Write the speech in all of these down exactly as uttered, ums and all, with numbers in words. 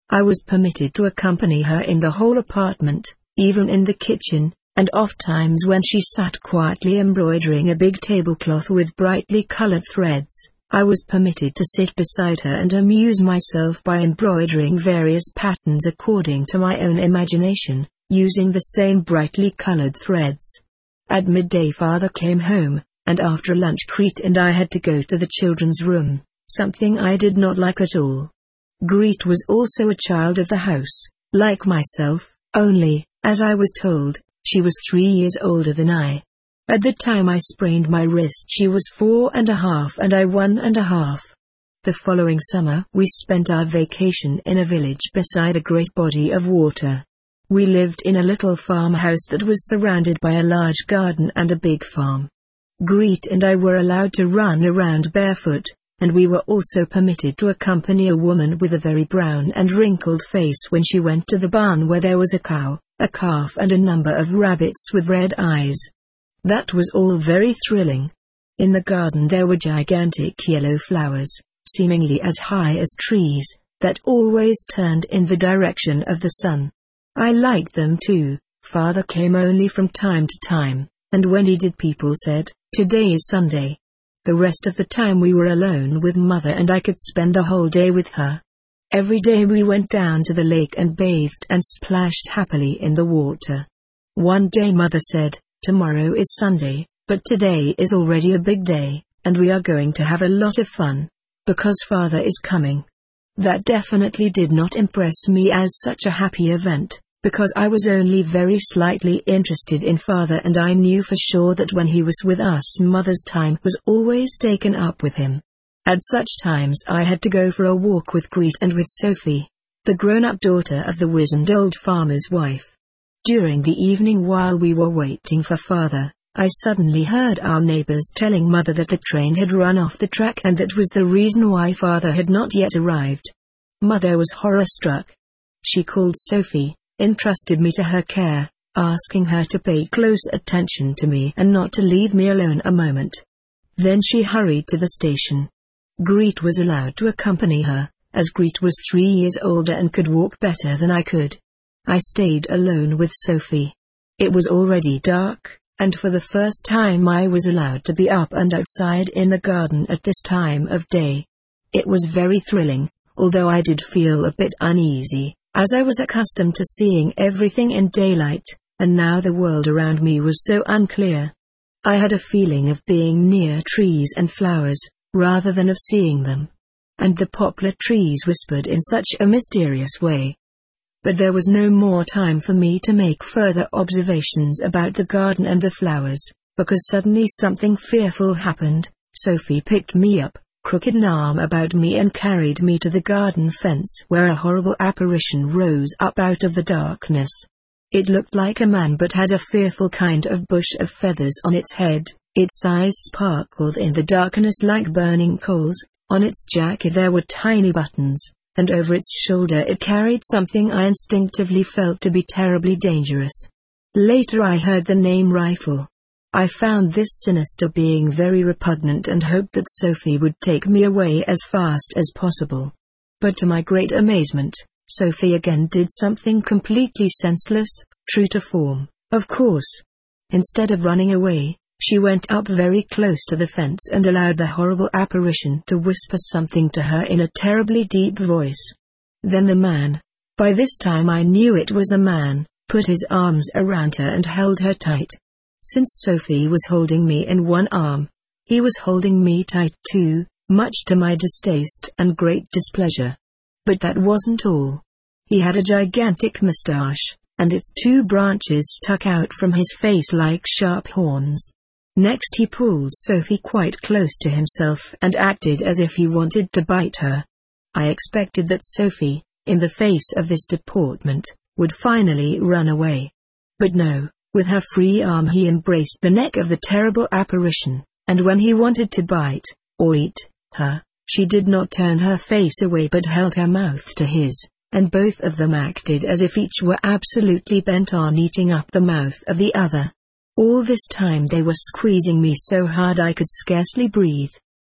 I was permitted to accompany her in the whole apartment, even in the kitchen, and oft-times when she sat quietly embroidering a big tablecloth with brightly colored threads, I was permitted to sit beside her and amuse myself by embroidering various patterns according to my own imagination, using the same brightly colored threads. At midday father came home, and after lunch Greet and I had to go to the children's room, something I did not like at all. Greet was also a child of the house, like myself, only, as I was told, she was three years older than I. At the time I sprained my wrist she was four and a half and I one and a half. The following summer we spent our vacation in a village beside a great body of water. We lived in a little farmhouse that was surrounded by a large garden and a big farm. Greet and I were allowed to run around barefoot, and we were also permitted to accompany a woman with a very brown and wrinkled face when she went to the barn where there was a cow, a calf and a number of rabbits with red eyes. That was all very thrilling. In the garden there were gigantic yellow flowers, seemingly as high as trees, that always turned in the direction of the sun. I liked them too. Father came only from time to time, and when he did people said, "Today is Sunday." The rest of the time we were alone with mother and I could spend the whole day with her. Every day we went down to the lake and bathed and splashed happily in the water. One day mother said, "Tomorrow is Sunday, but today is already a big day, and we are going to have a lot of fun, because father is coming." That definitely did not impress me as such a happy event, because I was only very slightly interested in father and I knew for sure that when he was with us mother's time was always taken up with him. At such times I had to go for a walk with Greet and with Sophie, the grown-up daughter of the wizened old farmer's wife. During the evening while we were waiting for father, I suddenly heard our neighbors telling mother that the train had run off the track and that was the reason why father had not yet arrived. Mother was horror-struck. She called Sophie, entrusted me to her care, asking her to pay close attention to me and not to leave me alone a moment. Then she hurried to the station. Greet was allowed to accompany her, as Greet was three years older and could walk better than I could. I stayed alone with Sophie. It was already dark, and for the first time I was allowed to be up and outside in the garden at this time of day. It was very thrilling, although I did feel a bit uneasy, as I was accustomed to seeing everything in daylight, and now the world around me was so unclear. I had a feeling of being near trees and flowers, rather than of seeing them. And the poplar trees whispered in such a mysterious way. But there was no more time for me to make further observations about the garden and the flowers, because suddenly something fearful happened. Sophie picked me up, crooked an arm about me and carried me to the garden fence where a horrible apparition rose up out of the darkness. It looked like a man but had a fearful kind of bush of feathers on its head, its eyes sparkled in the darkness like burning coals, on its jacket there were tiny buttons, and over its shoulder it carried something I instinctively felt to be terribly dangerous. Later I heard the name rifle. I found this sinister being very repugnant and hoped that Sophie would take me away as fast as possible. But to my great amazement, Sophie again did something completely senseless, true to form, of course. Instead of running away, she went up very close to the fence and allowed the horrible apparition to whisper something to her in a terribly deep voice. Then the man, by this time I knew it was a man, put his arms around her and held her tight. Since Sophie was holding me in one arm, he was holding me tight too, much to my distaste and great displeasure. But that wasn't all. He had a gigantic moustache, and its two branches stuck out from his face like sharp horns. Next he pulled Sophie quite close to himself and acted as if he wanted to bite her. I expected that Sophie, in the face of this deportment, would finally run away. But no. With her free arm he embraced the neck of the terrible apparition, and when he wanted to bite, or eat, her, she did not turn her face away but held her mouth to his, and both of them acted as if each were absolutely bent on eating up the mouth of the other. All this time they were squeezing me so hard I could scarcely breathe.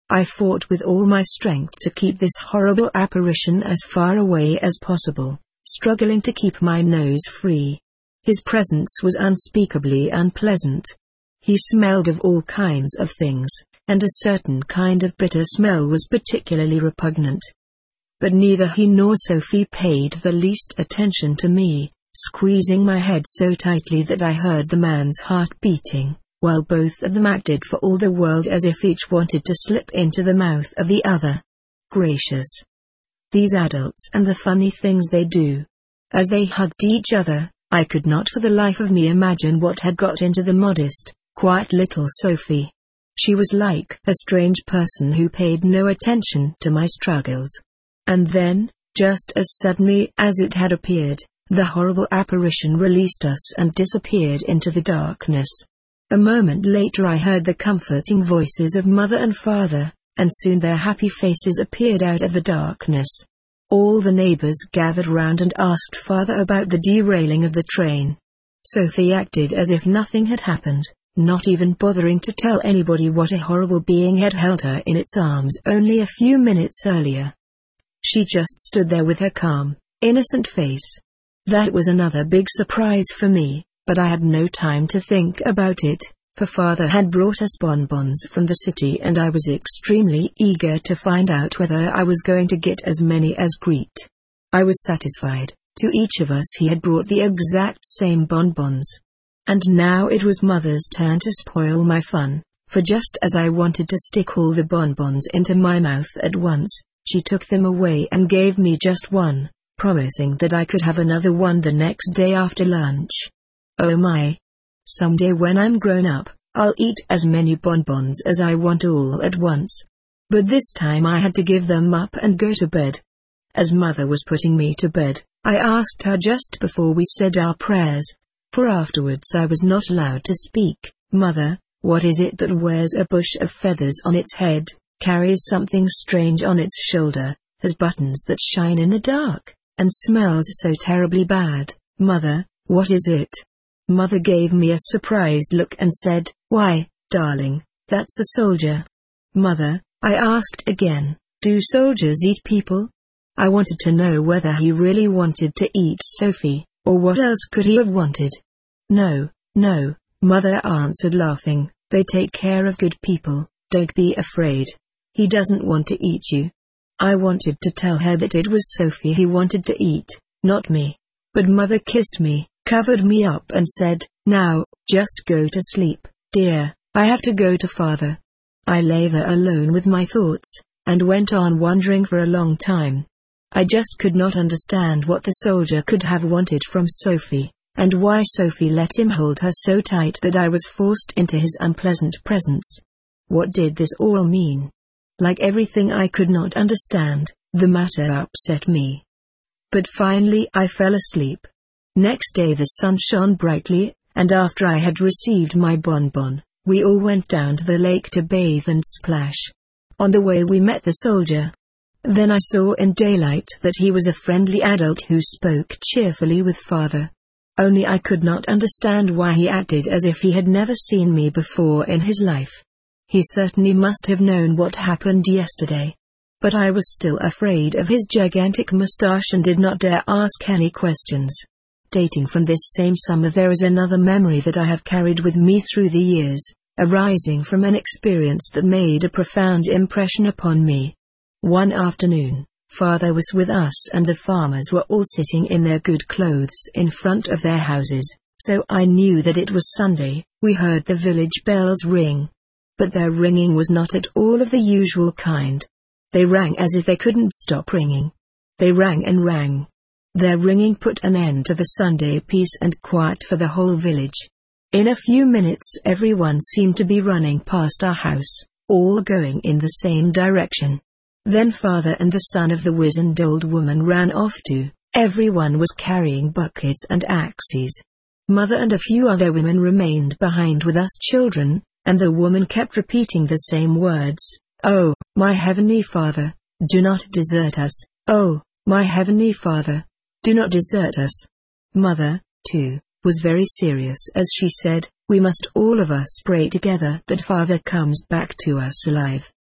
I fought with all my strength to keep this horrible apparition as far away as possible, struggling to keep my nose free. His presence was unspeakably unpleasant. He smelled of all kinds of things, and a certain kind of bitter smell was particularly repugnant. But neither he nor Sophie paid the least attention to me, squeezing my head so tightly that I heard the man's heart beating, while both of them acted for all the world as if each wanted to slip into the mouth of the other. Gracious! These adults and the funny things they do. As they hugged each other, I could not for the life of me imagine what had got into the modest, quiet little Sophie. She was like a strange person who paid no attention to my struggles. And then, just as suddenly as it had appeared, the horrible apparition released us and disappeared into the darkness. A moment later I heard the comforting voices of mother and father, and soon their happy faces appeared out of the darkness. All the neighbors gathered round and asked father about the derailing of the train. Sophie acted as if nothing had happened, not even bothering to tell anybody what a horrible being had held her in its arms only a few minutes earlier. She just stood there with her calm, innocent face. That was another big surprise for me, but I had no time to think about it, for father had brought us bonbons from the city and I was extremely eager to find out whether I was going to get as many as Greet. I was satisfied. To each of us he had brought the exact same bonbons. And now it was mother's turn to spoil my fun, for just as I wanted to stick all the bonbons into my mouth at once, she took them away and gave me just one, promising that I could have another one the next day after lunch. Oh my! Someday when I'm grown up, I'll eat as many bonbons as I want all at once. But this time I had to give them up and go to bed. As mother was putting me to bed, I asked her just before we said our prayers, for afterwards I was not allowed to speak, "Mother, what is it that wears a bush of feathers on its head, carries something strange on its shoulder, has buttons that shine in the dark, and smells so terribly bad? Mother, what is it?" Mother gave me a surprised look and said, "Why, darling, that's a soldier." "Mother," I asked again, "do soldiers eat people?" I wanted to know whether he really wanted to eat Sophie, or what else could he have wanted. "No, no," Mother answered laughing, "they take care of good people, don't be afraid. He doesn't want to eat you." I wanted to tell her that it was Sophie he wanted to eat, not me. But Mother kissed me, covered me up and said, "Now, just go to sleep, dear, I have to go to father." I lay there alone with my thoughts, and went on wondering for a long time. I just could not understand what the soldier could have wanted from Sophie, and why Sophie let him hold her so tight that I was forced into his unpleasant presence. What did this all mean? Like everything I could not understand, the matter upset me. But finally I fell asleep. Next day the sun shone brightly, and after I had received my bonbon, we all went down to the lake to bathe and splash. On the way we met the soldier. Then I saw in daylight that he was a friendly adult who spoke cheerfully with father. Only I could not understand why he acted as if he had never seen me before in his life. He certainly must have known what happened yesterday. But I was still afraid of his gigantic mustache and did not dare ask any questions. Dating from this same summer there is another memory that I have carried with me through the years, arising from an experience that made a profound impression upon me. One afternoon, father was with us and the farmers were all sitting in their good clothes in front of their houses, so I knew that it was Sunday. We heard the village bells ring. But their ringing was not at all of the usual kind. They rang as if they couldn't stop ringing. They rang and rang. Their ringing put an end to the Sunday peace and quiet for the whole village. In a few minutes everyone seemed to be running past our house, all going in the same direction. Then father and the son of the wizened old woman ran off too. Everyone was carrying buckets and axes. Mother and a few other women remained behind with us children, and the woman kept repeating the same words. "Oh, my heavenly Father, do not desert us. Oh, my heavenly Father, do not desert us." Mother, too, was very serious as she said, "We must all of us pray together that Father comes back to us alive."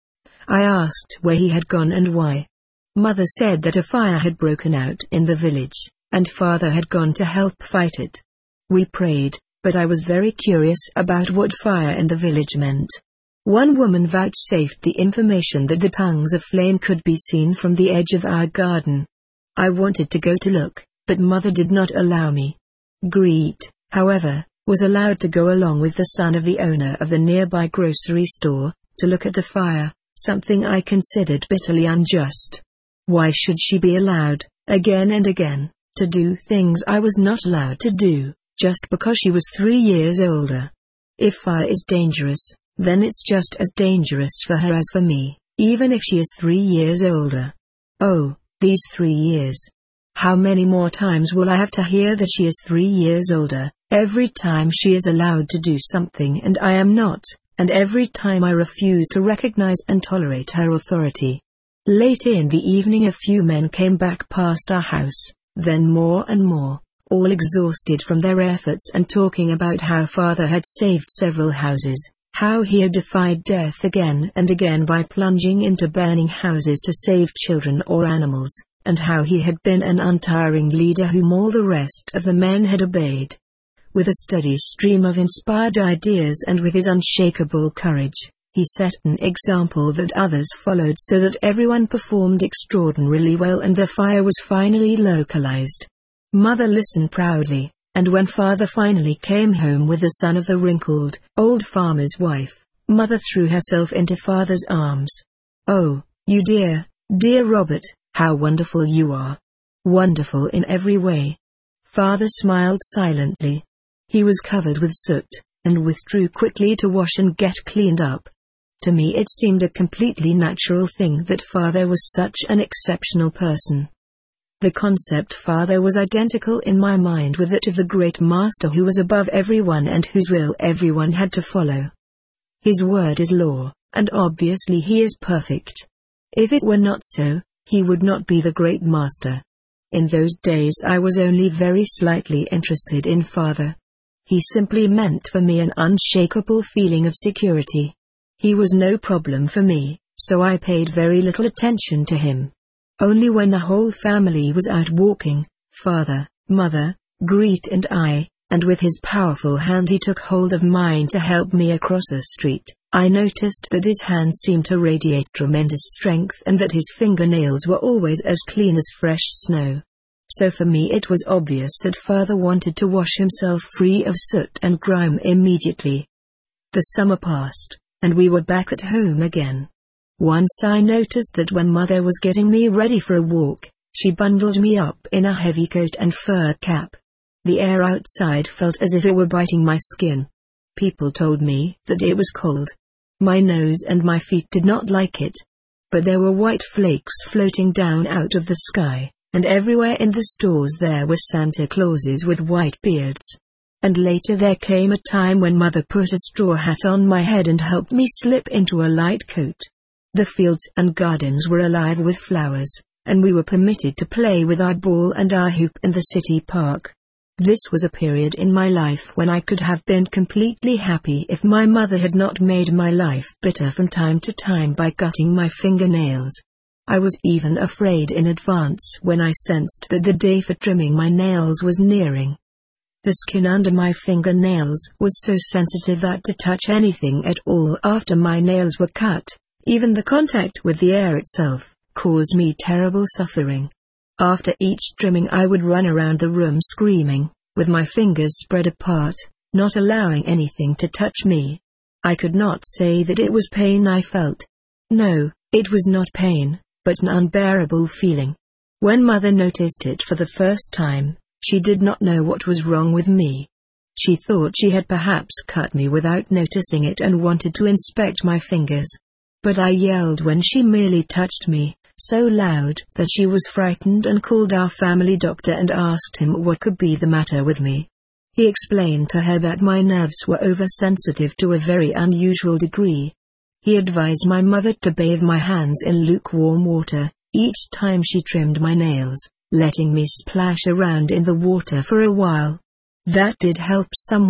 I asked where he had gone and why. Mother said that a fire had broken out in the village, and father had gone to help fight it. We prayed, but I was very curious about what fire in the village meant. One woman vouchsafed the information that the tongues of flame could be seen from the edge of our garden. I wanted to go to look, but mother did not allow me. Greet, however, was allowed to go along with the son of the owner of the nearby grocery store, to look at the fire, something I considered bitterly unjust. Why should she be allowed, again and again, to do things I was not allowed to do, just because she was three years older? If fire is dangerous, then it's just as dangerous for her as for me, even if she is three years older. Oh, these three years. How many more times will I have to hear that she is three years older, every time she is allowed to do something and I am not, and every time I refuse to recognize and tolerate her authority? Late in the evening a few men came back past our house, then more and more, all exhausted from their efforts and talking about how father had saved several houses, how he had defied death again and again by plunging into burning houses to save children or animals, and how he had been an untiring leader whom all the rest of the men had obeyed. With a steady stream of inspired ideas and with his unshakable courage, he set an example that others followed so that everyone performed extraordinarily well and the fire was finally localized. Mother listened proudly, and when father finally came home with the son of the wrinkled, old farmer's wife, mother threw herself into father's arms. "Oh, you dear, dear Robert, how wonderful you are. Wonderful in every way." Father smiled silently. He was covered with soot, and withdrew quickly to wash and get cleaned up. To me it seemed a completely natural thing that father was such an exceptional person. The concept father was identical in my mind with that of the great master who was above everyone and whose will everyone had to follow. His word is law, and obviously he is perfect. If it were not so, he would not be the great master. In those days I was only very slightly interested in father. He simply meant for me an unshakable feeling of security. He was no problem for me, so I paid very little attention to him. Only when the whole family was out walking, father, mother, Greet and I, and with his powerful hand he took hold of mine to help me across a street, I noticed that his hands seemed to radiate tremendous strength and that his fingernails were always as clean as fresh snow. So for me it was obvious that father wanted to wash himself free of soot and grime immediately. The summer passed, and we were back at home again. Once I noticed that when mother was getting me ready for a walk, she bundled me up in a heavy coat and fur cap. The air outside felt as if it were biting my skin. People told me that it was cold. My nose and my feet did not like it. But there were white flakes floating down out of the sky, and everywhere in the stores there were Santa Clauses with white beards. And later there came a time when mother put a straw hat on my head and helped me slip into a light coat. The fields and gardens were alive with flowers, and we were permitted to play with our ball and our hoop in the city park. This was a period in my life when I could have been completely happy if my mother had not made my life bitter from time to time by cutting my fingernails. I was even afraid in advance when I sensed that the day for trimming my nails was nearing. The skin under my fingernails was so sensitive that to touch anything at all after my nails were cut, even the contact with the air itself, caused me terrible suffering. After each trimming I would run around the room screaming, with my fingers spread apart, not allowing anything to touch me. I could not say that it was pain I felt. No, it was not pain, but an unbearable feeling. When mother noticed it for the first time, she did not know what was wrong with me. She thought she had perhaps cut me without noticing it and wanted to inspect my fingers. But I yelled when she merely touched me, so loud that she was frightened and called our family doctor and asked him what could be the matter with me. He explained to her that my nerves were oversensitive to a very unusual degree. He advised my mother to bathe my hands in lukewarm water each time she trimmed my nails, letting me splash around in the water for a while. That did help somewhat,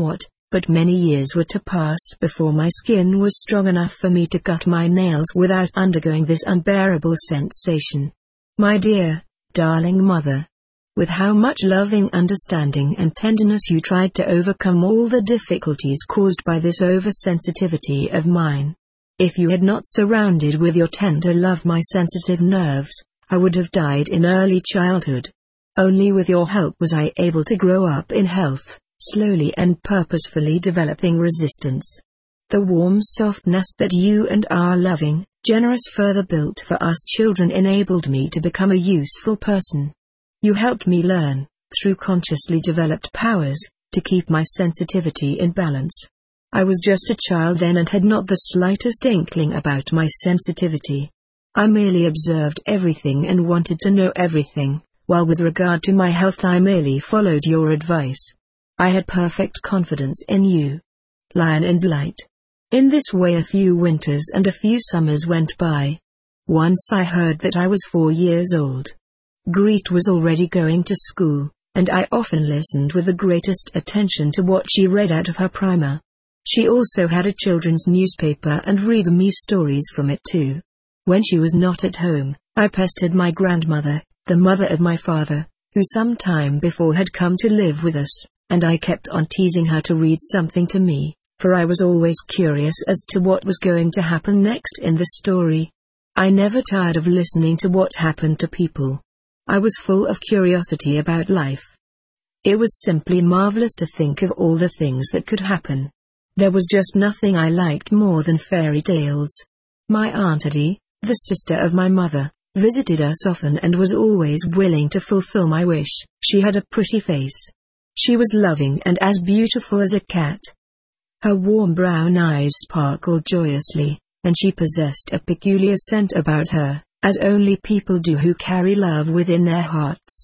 But many years were to pass before my skin was strong enough for me to cut my nails without undergoing this unbearable sensation. My dear, darling mother, with how much loving understanding and tenderness you tried to overcome all the difficulties caused by this oversensitivity of mine. If you had not surrounded with your tender love my sensitive nerves, I would have died in early childhood. Only with your help was I able to grow up in health, slowly and purposefully developing resistance. The warm soft nest that you and our loving, generous Father built for us children enabled me to become a useful person. You helped me learn, through consciously developed powers, to keep my sensitivity in balance. I was just a child then and had not the slightest inkling about my sensitivity. I merely observed everything and wanted to know everything, while with regard to my health I merely followed your advice. I had perfect confidence in you. Lion and Light. In this way a few winters and a few summers went by. Once I heard that I was four years old. Greet was already going to school, and I often listened with the greatest attention to what she read out of her primer. She also had a children's newspaper and read me stories from it too. When she was not at home, I pestered my grandmother, the mother of my father, who some time before had come to live with us, and I kept on teasing her to read something to me, for I was always curious as to what was going to happen next in the story. I never tired of listening to what happened to people. I was full of curiosity about life. It was simply marvelous to think of all the things that could happen. There was just nothing I liked more than fairy tales. My Aunt Edie, the sister of my mother, visited us often and was always willing to fulfill my wish. She had a pretty face. She was loving and as beautiful as a cat. Her warm brown eyes sparkled joyously, and she possessed a peculiar scent about her, as only people do who carry love within their hearts.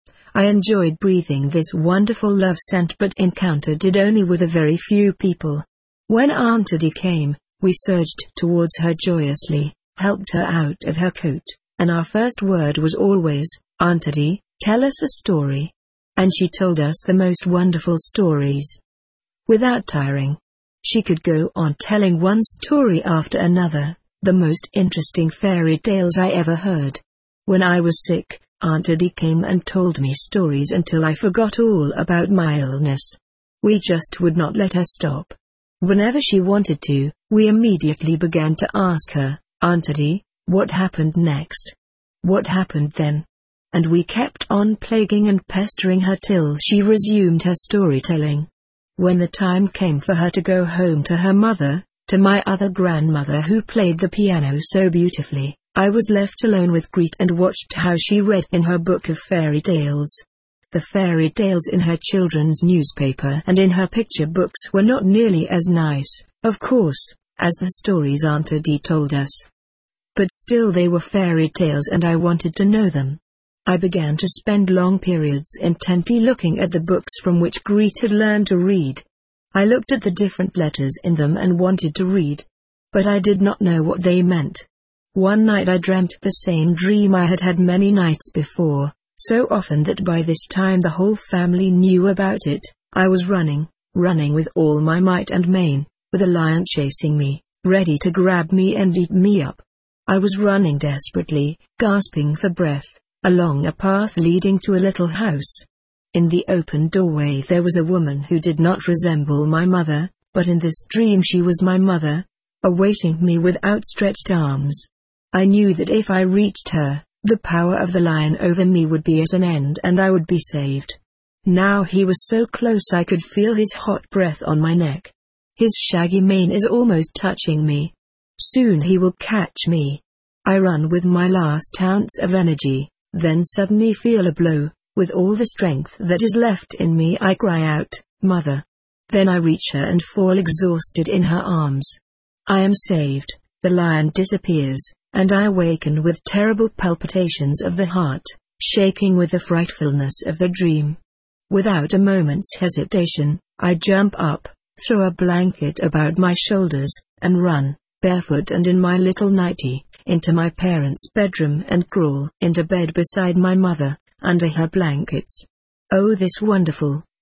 I enjoyed breathing this wonderful love scent but encountered it only with a very few people. When Aunt Edie came, we surged towards her joyously, helped her out of her coat, and our first word was always, "Aunt Edie, tell us a story." And she told us the most wonderful stories. Without tiring. She could go on telling one story after another, the most interesting fairy tales I ever heard. When I was sick, Aunt Edie came and told me stories until I forgot all about my illness. We just would not let her stop. Whenever she wanted to, we immediately began to ask her, "Aunt Edie, what happened next? What happened then?" And we kept on plaguing and pestering her till she resumed her storytelling. When the time came for her to go home to her mother, to my other grandmother who played the piano so beautifully, I was left alone with Greet and watched how she read in her book of fairy tales. The fairy tales in her children's newspaper and in her picture books were not nearly as nice, of course, as the stories Aunt Edie told us. But still they were fairy tales and I wanted to know them. I began to spend long periods intently looking at the books from which Greet had learned to read. I looked at the different letters in them and wanted to read. But I did not know what they meant. One night I dreamt the same dream I had had many nights before, so often that by this time the whole family knew about it. I was running, running with all my might and main, with a lion chasing me, ready to grab me and eat me up. I was running desperately, gasping for breath, along a path leading to a little house. In the open doorway there was a woman who did not resemble my mother, but in this dream she was my mother, awaiting me with outstretched arms. I knew that if I reached her, the power of the lion over me would be at an end and I would be saved. Now he was so close I could feel his hot breath on my neck. His shaggy mane is almost touching me. Soon he will catch me. I run with my last ounce of energy, then suddenly feel a blow. With all the strength that is left in me I cry out, "Mother." Then I reach her and fall exhausted in her arms. I am saved, the lion disappears, and I awaken with terrible palpitations of the heart, shaking with the frightfulness of the dream. Without a moment's hesitation, I jump up, throw a blanket about my shoulders, and run, barefoot and in my little nightie, into my parents' bedroom and crawl into bed beside my mother, under her blankets. Oh, this wonderful,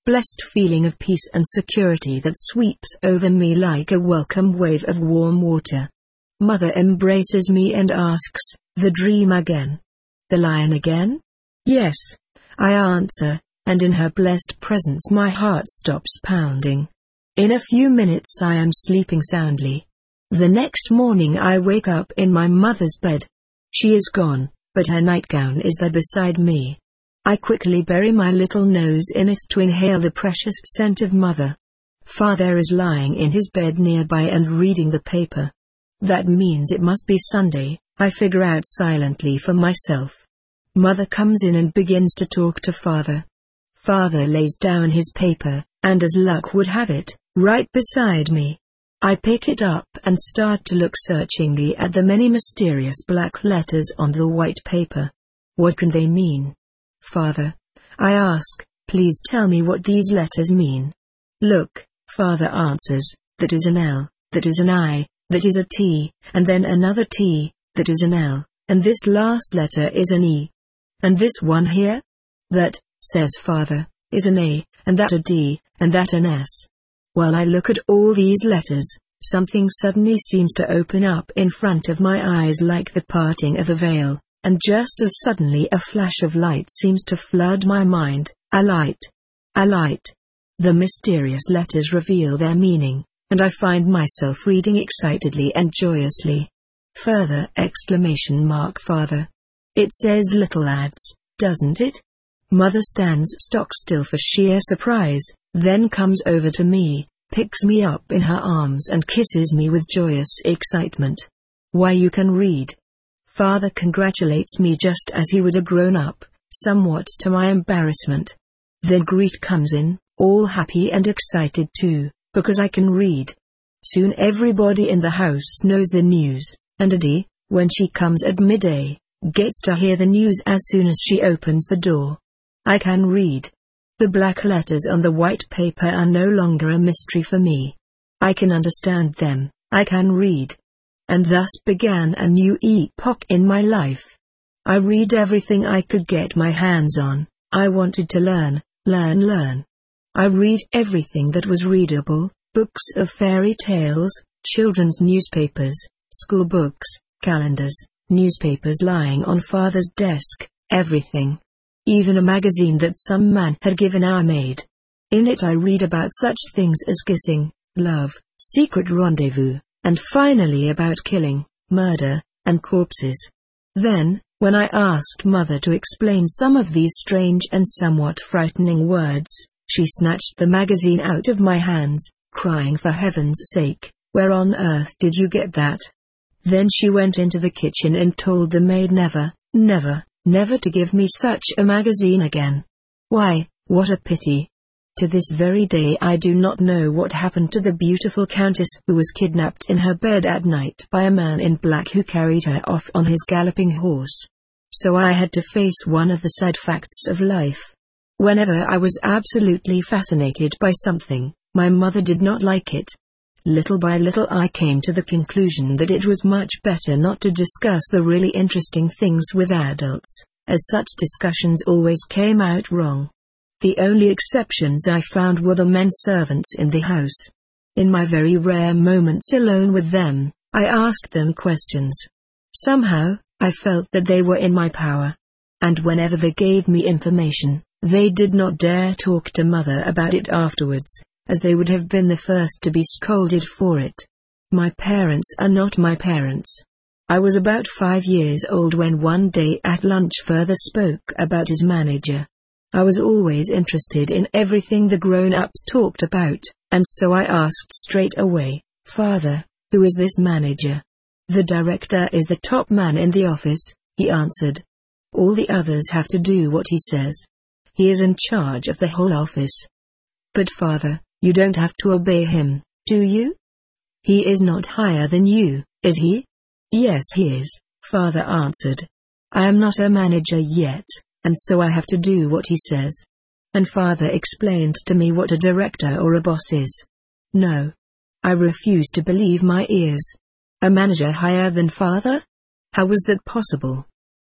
blessed feeling of peace and security that sweeps over me like a welcome wave of warm water. Mother embraces me and asks, "The dream again? The lion again?" "Yes," I answer, and in her blessed presence my heart stops pounding. In a few minutes I am sleeping soundly. The next morning I wake up in my mother's bed. She is gone, but her nightgown is there beside me. I quickly bury my little nose in it to inhale the precious scent of mother. Father is lying in his bed nearby and reading the paper. That means it must be Sunday, I figure out silently for myself. Mother comes in and begins to talk to father. Father lays down his paper, and as luck would have it, right beside me. I pick it up and start to look searchingly at the many mysterious black letters on the white paper. What can they mean? "Father," I ask, "please tell me what these letters mean." "Look," father answers, "that is an L, that is an I, that is a T, and then another T, that is an L, and this last letter is an E. And this one here? That," says father, "is an A, and that a D, and that an S." While I look at all these letters, something suddenly seems to open up in front of my eyes like the parting of a veil, and just as suddenly a flash of light seems to flood my mind. A light. A light. The mysterious letters reveal their meaning, and I find myself reading excitedly and joyously. Further exclamation mark father. It says little lads, doesn't it? Mother stands stock still for sheer surprise, then comes over to me, picks me up in her arms and kisses me with joyous excitement. "Why, you can read." Father congratulates me just as he would a grown-up, somewhat to my embarrassment. Then Greet comes in, all happy and excited too, because I can read. Soon everybody in the house knows the news, and Adie, when she comes at midday, gets to hear the news as soon as she opens the door. I can read. The black letters on the white paper are no longer a mystery for me. I can understand them, I can read. And thus began a new epoch in my life. I read everything I could get my hands on. I wanted to learn, learn, learn. I read everything that was readable, books of fairy tales, children's newspapers, school books, calendars, newspapers lying on father's desk, everything. Even a magazine that some man had given our maid. In it I read about such things as kissing, love, secret rendezvous, and finally about killing, murder, and corpses. Then, when I asked mother to explain some of these strange and somewhat frightening words, she snatched the magazine out of my hands, crying for heaven's sake, "Where on earth did you get that?" Then she went into the kitchen and told the maid never, never, never to give me such a magazine again. Why, what a pity. To this very day I do not know what happened to the beautiful countess who was kidnapped in her bed at night by a man in black who carried her off on his galloping horse. So I had to face one of the sad facts of life. Whenever I was absolutely fascinated by something, my mother did not like it. Little by little I came to the conclusion that it was much better not to discuss the really interesting things with adults, as such discussions always came out wrong. The only exceptions I found were the men servants in the house. In my very rare moments alone with them, I asked them questions. Somehow, I felt that they were in my power. And whenever they gave me information, they did not dare talk to mother about it afterwards, as they would have been the first to be scolded for it. My parents are not my parents. I was about five years old when one day at lunch father spoke about his manager. I was always interested in everything the grown-ups talked about, and so I asked straight away, "Father, who is this manager?" "The director is the top man in the office," he answered. "All the others have to do what he says. He is in charge of the whole office." "But father, you don't have to obey him, do you?" "He is not higher than you, is he?" "Yes, he is," father answered. "I am not a manager yet, and so I have to do what he says." And father explained to me what a director or a boss is. No. I refused to believe my ears. A manager higher than father? How was that possible?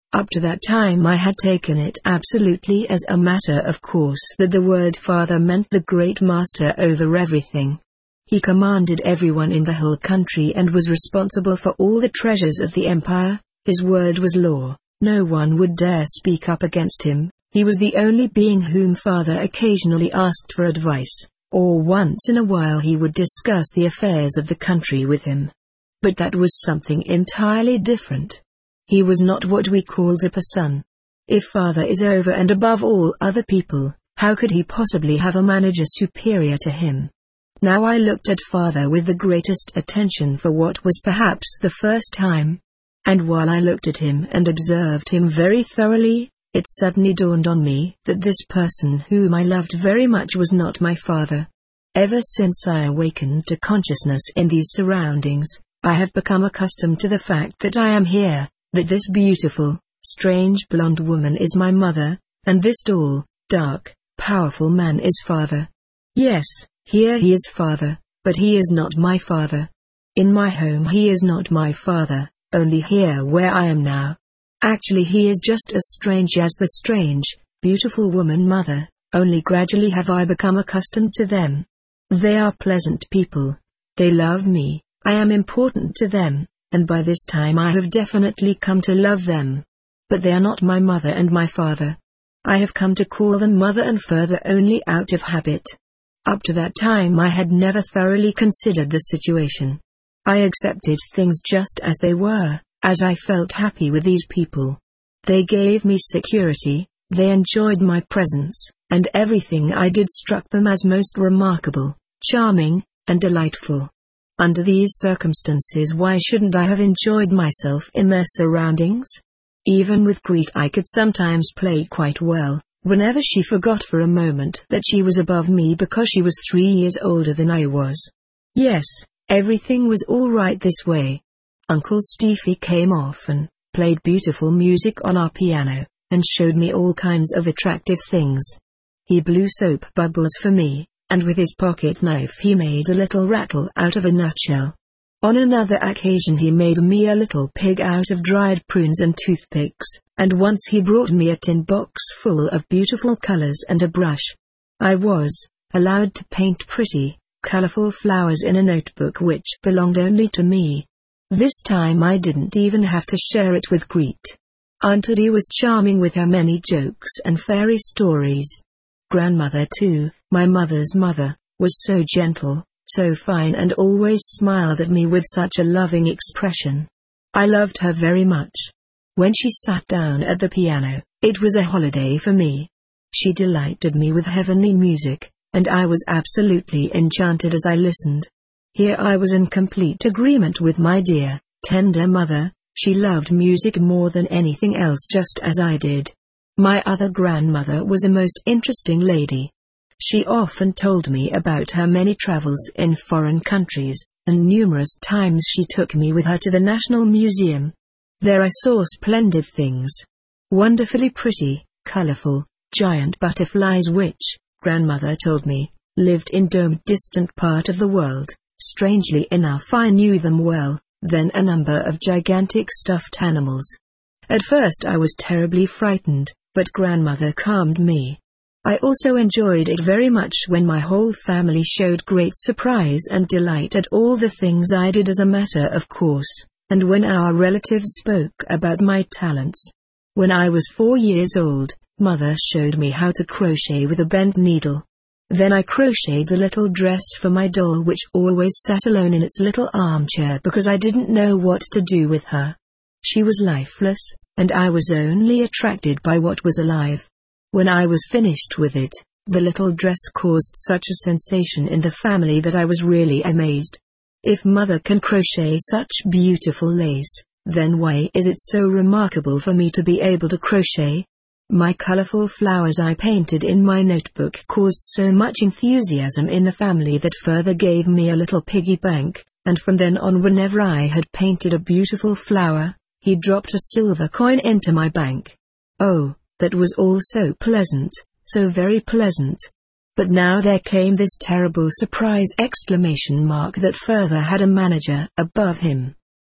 Up to that time I had taken it absolutely as a matter of course that the word father meant the great master over everything. He commanded everyone in the whole country and was responsible for all the treasures of the empire. His word was law, no one would dare speak up against him. He was the only being whom father occasionally asked for advice, or once in a while he would discuss the affairs of the country with him. But that was something entirely different. He was not what we called a son. If father is over and above all other people, how could he possibly have a manager superior to him? Now I looked at father with the greatest attention for what was perhaps the first time. And while I looked at him and observed him very thoroughly, it suddenly dawned on me that this person whom I loved very much was not my father. Ever since I awakened to consciousness in these surroundings, I have become accustomed to the fact that I am here, that this beautiful, strange blonde woman is my mother, and this tall, dark, powerful man is father. Yes, here he is father, but he is not my father. In my home he is not my father, only here where I am now. Actually he is just as strange as the strange, beautiful woman mother, only gradually have I become accustomed to them. They are pleasant people. They love me, I am important to them, and by this time I have definitely come to love them. But they are not my mother and my father. I have come to call them mother and father only out of habit. Up to that time I had never thoroughly considered the situation. I accepted things just as they were, as I felt happy with these people. They gave me security, they enjoyed my presence, and everything I did struck them as most remarkable, charming, and delightful. Under these circumstances, why shouldn't I have enjoyed myself in their surroundings? Even with Greet I could sometimes play quite well, whenever she forgot for a moment that she was above me because she was three years older than I was. Yes, everything was all right this way. Uncle Stevie came often, played beautiful music on our piano, and showed me all kinds of attractive things. He blew soap bubbles for me, and with his pocket knife he made a little rattle out of a nutshell. On another occasion he made me a little pig out of dried prunes and toothpicks, and once he brought me a tin box full of beautiful colors and a brush. I was allowed to paint pretty, colorful flowers in a notebook which belonged only to me. This time I didn't even have to share it with Greet. Aunt Judy was charming with her many jokes and fairy stories. Grandmother too, my mother's mother, was so gentle, so fine and always smiled at me with such a loving expression. I loved her very much. When she sat down at the piano, it was a holiday for me. She delighted me with heavenly music, and I was absolutely enchanted as I listened. Here I was in complete agreement with my dear, tender mother. She loved music more than anything else just as I did. My other grandmother was a most interesting lady. She often told me about her many travels in foreign countries, and numerous times she took me with her to the National Museum. There I saw splendid things. Wonderfully pretty, colorful, giant butterflies which, grandmother told me, lived in domed distant part of the world. Strangely enough I knew them well. Then a number of gigantic stuffed animals. At first I was terribly frightened, but grandmother calmed me. I also enjoyed it very much when my whole family showed great surprise and delight at all the things I did as a matter of course, and when our relatives spoke about my talents. When I was four years old, mother showed me how to crochet with a bent needle. Then I crocheted a little dress for my doll which always sat alone in its little armchair because I didn't know what to do with her. She was lifeless, and I was only attracted by what was alive. When I was finished with it, the little dress caused such a sensation in the family that I was really amazed. If mother can crochet such beautiful lace, then why is it so remarkable for me to be able to crochet? My colorful flowers I painted in my notebook caused so much enthusiasm in the family that father gave me a little piggy bank, and from then on whenever I had painted a beautiful flower, he dropped a silver coin into my bank. Oh, that was all so pleasant, so very pleasant. But now there came this terrible surprise exclamation mark that father had a manager above him.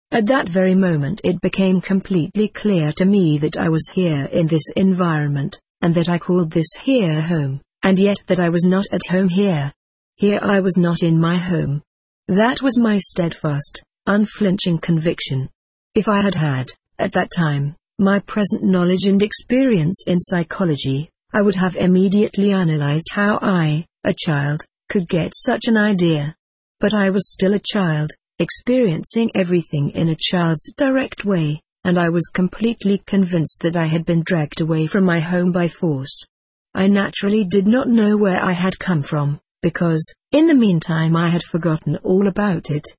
At that very moment it became completely clear to me that I was here in this environment, and that I called this here home, and yet that I was not at home here. Here I was not in my home. That was my steadfast, unflinching conviction. If I had had, at that time, my present knowledge and experience in psychology, I would have immediately analyzed how I, a child, could get such an idea. But I was still a child, experiencing everything in a child's direct way, and I was completely convinced that I had been dragged away from my home by force. I naturally did not know where I had come from, because, in the meantime I had forgotten all about it.